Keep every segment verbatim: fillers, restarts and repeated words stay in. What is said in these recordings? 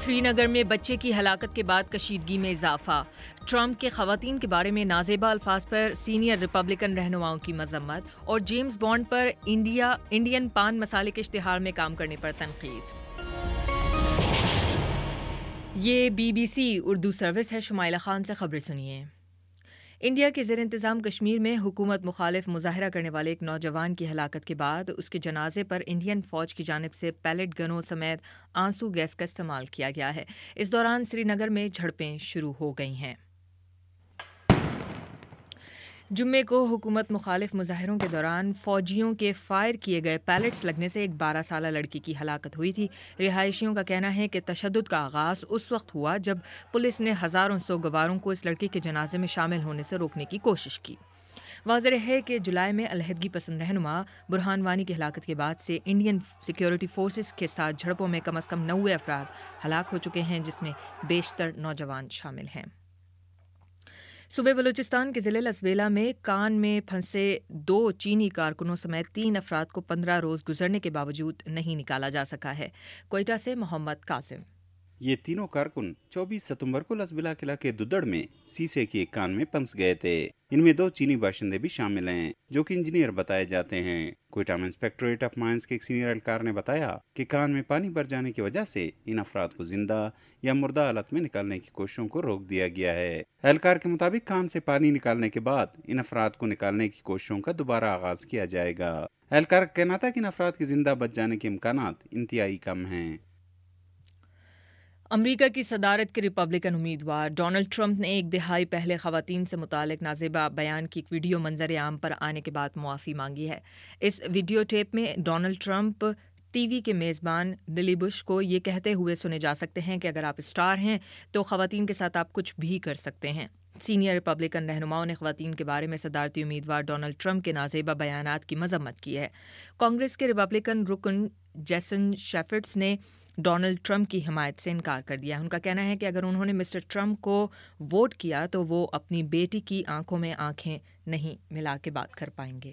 سری نگر میں بچے کی ہلاکت کے بعد کشیدگی میں اضافہ، ٹرمپ کے خواتین کے بارے میں نازیبا الفاظ پر سینئر ریپبلکن رہنماؤں کی مذمت، اور جیمز بانڈ پر انڈیا انڈین پان مسالے کے اشتہار میں کام کرنے پر تنقید۔ یہ B B C Urdu service ہے، شمائلہ خان سے خبریں سنیے۔ انڈیا کے زیر انتظام کشمیر میں حکومت مخالف مظاہرہ کرنے والے ایک نوجوان کی ہلاکت کے بعد اس کے جنازے پر انڈین فوج کی جانب سے پیلٹ گنوں سمیت آنسو گیس کا استعمال کیا گیا ہے۔ اس دوران سری نگر میں جھڑپیں شروع ہو گئی ہیں۔ جمعے کو حکومت مخالف مظاہروں کے دوران فوجیوں کے فائر کیے گئے پیلٹس لگنے سے ایک بارہ سالہ لڑکی کی ہلاکت ہوئی تھی۔ رہائشیوں کا کہنا ہے کہ تشدد کا آغاز اس وقت ہوا جب پولیس نے ہزاروں سوگواروں کو اس لڑکی کے جنازے میں شامل ہونے سے روکنے کی کوشش کی۔ واضح ہے کہ جولائی میں علیحدگی پسند رہنما برہان وانی کی ہلاکت کے بعد سے انڈین سیکیورٹی فورسز کے ساتھ جھڑپوں میں کم از کم نوے افراد ہلاک ہو چکے ہیں، جس میں بیشتر نوجوان شامل ہیں۔ صوبے بلوچستان کے ضلع لسبیلا میں کان میں پھنسے دو چینی کارکنوں سمیت تین افراد کو پندرہ روز گزرنے کے باوجود نہیں نکالا جا سکا ہے۔ کوئٹہ سے محمد قاسم۔ یہ تینوں کارکن چوبیس ستمبر کو لسبیلا قلعہ کے ددڑ میں سیسے کے ایک کان میں پھنس گئے تھے۔ ان میں دو چینی باشندے بھی شامل ہیں جو کہ انجینئر بتائے جاتے ہیں۔ کوئٹہ میں انسپیکٹریٹ آف مائنز کے ایک سینئر اہلکار نے بتایا کہ کان میں پانی بھر جانے کی وجہ سے ان افراد کو زندہ یا مردہ حالت میں نکالنے کی کوششوں کو روک دیا گیا ہے۔ اہلکار کے مطابق کان سے پانی نکالنے کے بعد ان افراد کو نکالنے کی کوششوں کا دوبارہ آغاز کیا جائے گا۔ اہلکار کا کہنا تھا کہ ان افراد کے زندہ بچ جانے کے امکانات انتہائی کم ہیں۔ امریکہ کی صدارت کے ریپبلکن امیدوار ڈونلڈ ٹرمپ نے ایک دہائی پہلے خواتین سے متعلق نازیبا بیان کی ایک ویڈیو منظر عام پر آنے کے بعد معافی مانگی ہے۔ اس ویڈیو ٹیپ میں ڈونلڈ ٹرمپ ٹی وی کے میزبان بلی بش کو یہ کہتے ہوئے سنے جا سکتے ہیں کہ اگر آپ اسٹار ہیں تو خواتین کے ساتھ آپ کچھ بھی کر سکتے ہیں۔ سینئر ریپبلکن رہنماؤں نے خواتین کے بارے میں صدارتی امیدوار ڈونلڈ ٹرمپ کے نازیبا بیانات کی مذمت کی ہے۔ کانگریس کے ریپبلکن رکن جیسن شیفرڈس نے ڈونلڈ ٹرمپ کی حمایت سے انکار کر دیا۔ ان کا کہنا ہے کہ اگر انہوں نے مسٹر ٹرمپ کو ووٹ کیا تو وہ اپنی بیٹی کی آنکھوں میں آنکھیں نہیں ملا کے بات کر پائیں گے۔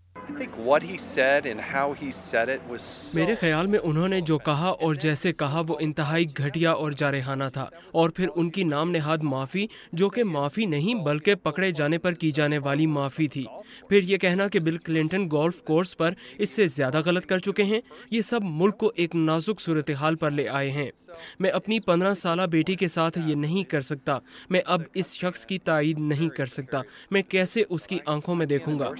میرے خیال میں انہوں نے جو کہا اور جیسے کہا وہ انتہائی گھٹیا اور جارحانہ تھا، اور پھر ان کی نام نہاد معافی جو کہ معافی نہیں بلکہ پکڑے جانے پر کی جانے والی معافی تھی۔ پھر یہ کہنا کہ بل کلنٹن گولف کورس پر اس سے زیادہ غلط کر چکے ہیں، یہ سب ملک کو ایک نازک صورتحال پر لے آئے ہیں۔ میں اپنی پندرہ سالہ بیٹی کے ساتھ یہ نہیں کر سکتا، میں اب اس شخص کی تائید نہیں کر سکتا، میں کیسے اس کی آنکھوں میں دیکھوں گا۔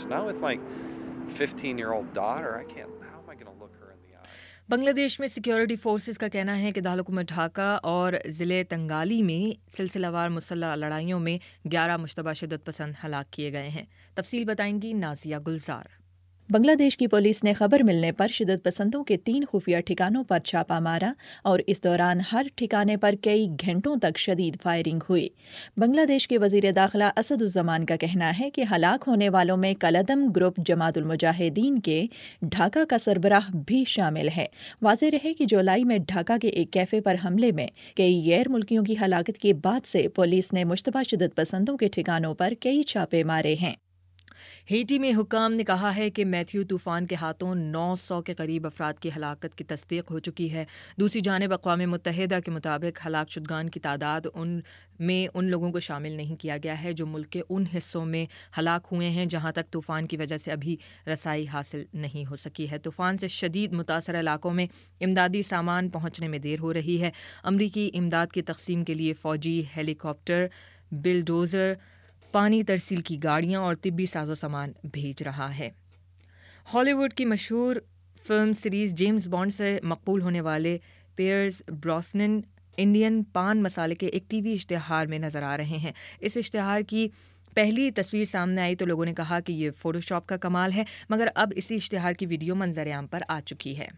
بنگلہ دیش میں سیکیورٹی فورسز کا کہنا ہے کہ دارالحکومت ڈھاکہ اور ضلع تنگالی میں سلسلہ وار مسلح لڑائیوں میں گیارہ مشتبہ شدت پسند ہلاک کیے گئے ہیں۔ تفصیل بتائیں گی نازیہ گلزار۔ بنگلہ دیش کی پولیس نے خبر ملنے پر شدت پسندوں کے تین خفیہ ٹھکانوں پر چھاپہ مارا اور اس دوران ہر ٹھکانے پر کئی گھنٹوں تک شدید فائرنگ ہوئی۔ بنگلہ دیش کے وزیر داخلہ اسد الزمان کا کہنا ہے کہ ہلاک ہونے والوں میں کالعدم گروپ جماعت المجاہدین کے ڈھاکہ کا سربراہ بھی شامل ہے۔ واضح رہے کہ جولائی میں ڈھاکہ کے ایک کیفے پر حملے میں کئی غیر ملکیوں کی ہلاکت کے بعد سے پولیس نے مشتبہ شدت پسندوں کے ٹھکانوں پر کئی چھاپے مارے ہیں۔ ہیٹی میں حکام نے کہا ہے کہ میتھیو طوفان کے ہاتھوں نو سو کے قریب افراد کی ہلاکت کی تصدیق ہو چکی ہے۔ دوسری جانب اقوام متحدہ کے مطابق ہلاک شدگان کی تعداد ان میں ان لوگوں کو شامل نہیں کیا گیا ہے جو ملک کے ان حصوں میں ہلاک ہوئے ہیں جہاں تک طوفان کی وجہ سے ابھی رسائی حاصل نہیں ہو سکی ہے۔ طوفان سے شدید متاثرہ علاقوں میں امدادی سامان پہنچنے میں دیر ہو رہی ہے۔ امریکی امداد کی تقسیم کے لیے فوجی ہیلی کاپٹر، بلڈوزر، پانی ترسیل کی گاڑیاں اور طبی ساز و سامان بھیج رہا ہے۔ ہالی ووڈ کی مشہور فلم سیریز جیمز بانڈ سے مقبول ہونے والے پیئرس براسنن انڈین پان مسالے کے ایک ٹی وی اشتہار میں نظر آ رہے ہیں۔ اس اشتہار کی پہلی تصویر سامنے آئی تو لوگوں نے کہا کہ یہ فوٹو شاپ کا کمال ہے، مگر اب اسی اشتہار کی ویڈیو منظر عام پر آ چکی ہے۔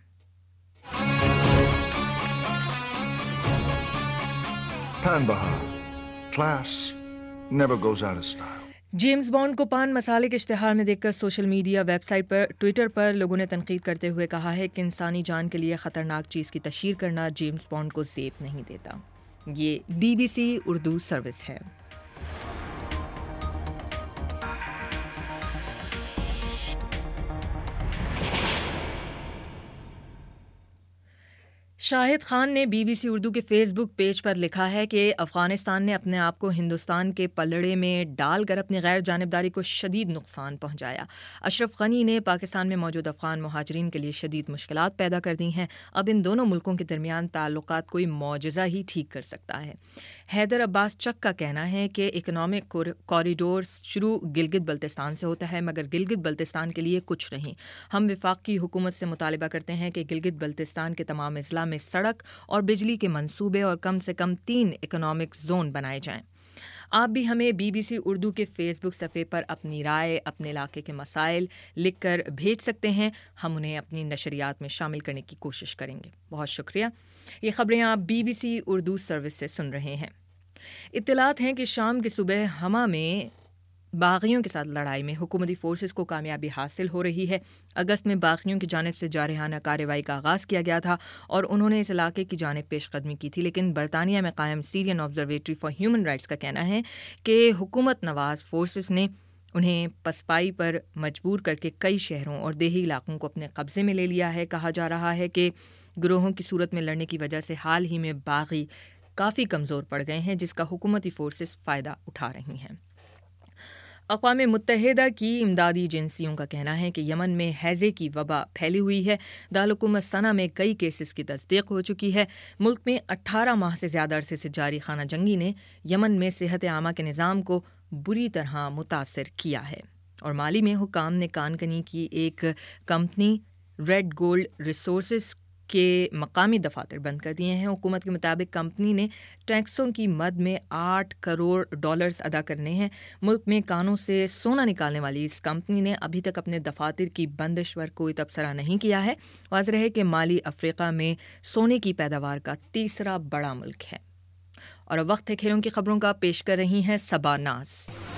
Pan Bahar class never goes out of style. James Bond کو پان مسالے کے اشتہار میں دیکھ کر سوشل میڈیا، ویب سائٹ پر، ٹویٹر پر لوگوں نے تنقید کرتے ہوئے کہا ہے کہ انسانی جان کے لیے خطرناک چیز کی تشہیر کرنا جیمز بانڈ کو زیب نہیں دیتا۔ یہ B B C Urdu service ہے۔ شاہد خان نے بی بی سی اردو کے فیس بک پیج پر لکھا ہے کہ افغانستان نے اپنے آپ کو ہندوستان کے پلڑے میں ڈال کر اپنی غیر جانبداری کو شدید نقصان پہنچایا۔ اشرف غنی نے پاکستان میں موجود افغان مہاجرین کے لیے شدید مشکلات پیدا کر دی ہیں۔ اب ان دونوں ملکوں کے درمیان تعلقات کوئی معجزہ ہی ٹھیک کر سکتا ہے۔ حیدر عباس چک کا کہنا ہے کہ اکنامک کوریڈور شروع گلگت بلتستان سے ہوتا ہے، مگر گلگت بلتستان کے لیے کچھ نہیں۔ ہم وفاقی حکومت سے مطالبہ کرتے ہیں کہ گلگت بلتستان کے تمام اضلاع میں سڑک اور بجلی کے منصوبے اور کم سے کم تین اکنامک زون بنائے جائیں۔ آپ بھی ہمیں بی بی سی اردو کے فیس بک صفحے پر اپنی رائے، اپنے علاقے کے مسائل لکھ کر بھیج سکتے ہیں۔ ہم انہیں اپنی نشریات میں شامل کرنے کی کوشش کریں گے۔ بہت شکریہ۔ یہ خبریں آپ B B C Urdu service سے سن رہے ہیں۔ اطلاعات ہیں کہ شام کے صبح ہما میں باغیوں کے ساتھ لڑائی میں حکومتی فورسز کو کامیابی حاصل ہو رہی ہے۔ اگست میں باغیوں کی جانب سے جارحانہ کارروائی کا آغاز کیا گیا تھا اور انہوں نے اس علاقے کی جانب پیش قدمی کی تھی، لیکن برطانیہ میں قائم Syrian Observatory for Human Rights کا کہنا ہے کہ حکومت نواز فورسز نے انہیں پسپائی پر مجبور کر کے کئی شہروں اور دیہی علاقوں کو اپنے قبضے میں لے لیا ہے۔ کہا جا رہا ہے کہ گروہوں کی صورت میں لڑنے کی وجہ سے حال ہی میں باغی کافی کمزور پڑ گئے ہیں، جس کا حکومتی فورسز فائدہ اٹھا رہی ہیں۔ اقوام متحدہ کی امدادی ایجنسیوں کا کہنا ہے کہ یمن میں ہیضے کی وبا پھیلی ہوئی ہے۔ دارالحکومت صنعا میں کئی کیسز کی تصدیق ہو چکی ہے۔ ملک میں اٹھارہ ماہ سے زیادہ عرصے سے جاری خانہ جنگی نے یمن میں صحت عامہ کے نظام کو بری طرح متاثر کیا ہے، اور مالی میں حکام نے کان کنی کی ایک کمپنی ریڈ گولڈ ریسورسز کے مقامی دفاتر بند کر دیے ہیں۔ حکومت کے مطابق کمپنی نے ٹیکسوں کی مد میں آٹھ کروڑ ڈالرز ادا کرنے ہیں۔ ملک میں کانوں سے سونا نکالنے والی اس کمپنی نے ابھی تک اپنے دفاتر کی بندش پر کوئی تبصرہ نہیں کیا ہے۔ واضح ہے کہ مالی افریقہ میں سونے کی پیداوار کا تیسرا بڑا ملک ہے۔ اور اب وقت ہے کھیلوں کی خبروں کا، پیش کر رہی ہیں صبا ناز۔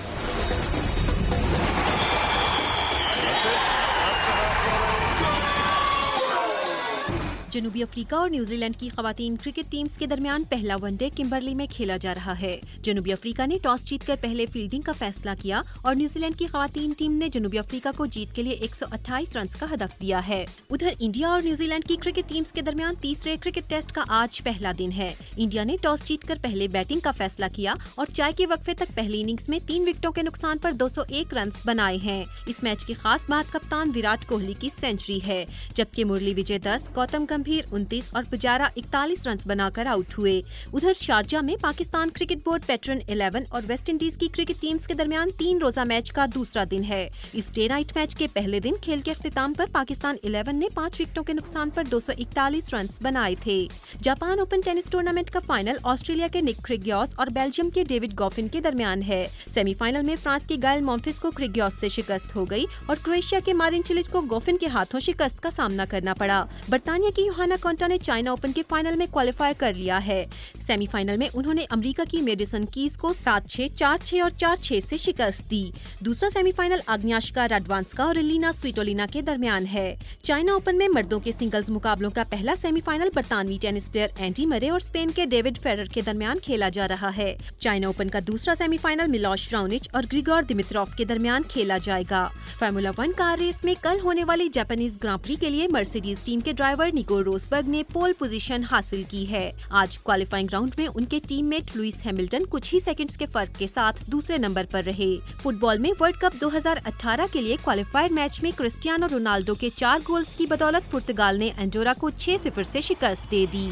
جنوبی افریقہ اور نیوزی لینڈ کی خواتین کرکٹ ٹیمز کے درمیان پہلا ون ڈے کمبرلی میں کھیلا جا رہا ہے۔ جنوبی افریقہ نے ٹاس جیت کر پہلے فیلڈنگ کا فیصلہ کیا اور نیوزی لینڈ کی خواتین ٹیم نے جنوبی افریقہ کو جیت کے لیے ایک سو اٹھائیس رنز کا ہدف دیا ہے۔ ادھر انڈیا اور نیوزی لینڈ کی کرکٹ ٹیمز کے درمیان تیسرے کرکٹ ٹیسٹ کا آج پہلا دن ہے۔ انڈیا نے ٹاس جیت کر پہلے بیٹنگ کا فیصلہ کیا اور چائے کے وقفے تک پہلی اننگز میں تین وکٹوں کے نقصان پر دو سو ایک رنز بنائے ہیں۔ اس میچ کی خاص بات کپتان وراٹ کوہلی کی سینچری ہے، جبکہ مرلی وجے دس، گوتم گمبھیر انتیس اور پجارا اکتالیس رنز بنا کر آؤٹ ہوئے۔ ادھر شارجہ میں Pakistan cricket board patron eleven اور ویسٹ انڈیز کی کرکٹ ٹیمز کے درمیان تین روزہ میچ کا دوسرا دن ہے۔ اس ڈے نائٹ میچ کے پہلے دن کھیل کے اختتام پر پاکستان الیون نے پانچ وکٹوں کے نقصان پر دو سو اکتالیس رنز بنائے تھے۔ جاپان اوپن ٹینس ٹورنامنٹ کا فائنل آسٹریلیا کے نک کریگیوس اور بیلجیم کے ڈیوڈ گوفن کے درمیان ہے۔ سیمی فائنل میں فرانس کی گائل مونفس کو کریگیوس سے شکست ہو گئی اور کروشیا کے مارین چلچ کو گوفن کے ہاتھوں شکست کا سامنا کرنا پڑا۔ برطانیہ کی یوہانا کونٹا نے چائنا اوپن کے فائنل میں کوالیفائی کر لیا ہے۔ سیمی فائنل میں انہوں نے امریکہ کی میڈیسن کیز کو سات چھ، چار چھ اور چار چھ سے شکست دی۔ دوسرا سیمی فائنل آگنیاشکا راڈوانسکا اور الینا سویٹولینا کے درمیان ہے۔ چائنا اوپن میں مردوں کے سنگلز مقابلوں کا پہلا سیمی فائنل برطانوی ٹینس پلیئر اینڈی مرے اور اسپین کے ڈیوڈ فیرر کے درمیان کھیلا جا رہا ہے۔ چائنا اوپن کا دوسرا سیمی فائنل میلوش راونچ اور گریگور دمتروف کے درمیان کھیلا جائے گا۔ فارمولا ون کار ریس میں کل ہونے والی جاپانیز گراں پری کے لیے مرسیڈیز ٹیم کے ڈرائیور نیکو روزبرگ نے پول پوزیشن حاصل کی ہے۔ آج کوالیفائنگ راؤنڈ میں ان کے ٹیم میٹ لوئس ہیملٹن کچھ ہی سیکنڈز کے فرق کے ساتھ دوسرے نمبر پر رہے۔ فٹ بال میں ورلڈ کپ دو ہزار اٹھارہ کے لیے کوالیفائر میچ میں کرسٹیانو رونالڈو کے چار گولز کی بدولت پرتگال نے انڈورا کو چھ صفر سے شکست دے دی۔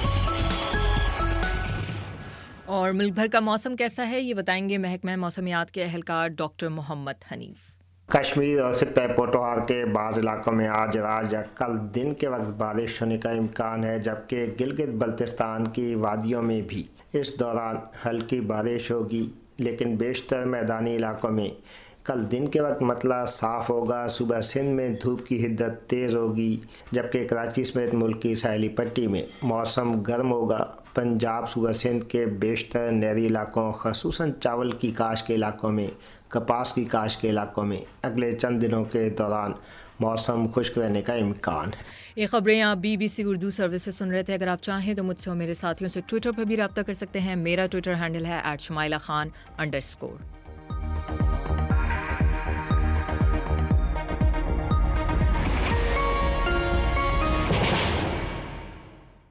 اور ملک بھر کا موسم کیسا ہے یہ بتائیں گے محکمہ موسمیات کے اہلکار ڈاکٹر محمد حنیف۔ کشمیر اور خطہ پوٹوہار کے بعض علاقوں میں آج رات یا کل دن کے وقت بارش ہونے کا امکان ہے، جبکہ گلگت بلتستان کی وادیوں میں بھی اس دوران ہلکی بارش ہوگی، لیکن بیشتر میدانی علاقوں میں کل دن کے وقت مطلع صاف ہوگا۔ صبح سندھ میں دھوپ کی حدت تیز ہوگی، جبکہ کراچی سمیت ملک کی ساحلی پٹی میں موسم گرم ہوگا۔ پنجاب صوبہ سندھ کے بیشتر نہری علاقوں خصوصاً چاول کی کاشت کے علاقوں میں، کپاس کی کاشت کے علاقوں میں اگلے چند دنوں کے دوران موسم خشک رہنے کا امکان ہے۔ یہ خبریں آپ B B C Urdu service سے سن رہے تھے۔ اگر آپ چاہیں تو مجھ سے اور میرے ساتھیوں سے ٹویٹر پر بھی رابطہ کر سکتے ہیں۔ میرا ٹویٹر ہینڈل ہے at Shumaila Khan under score.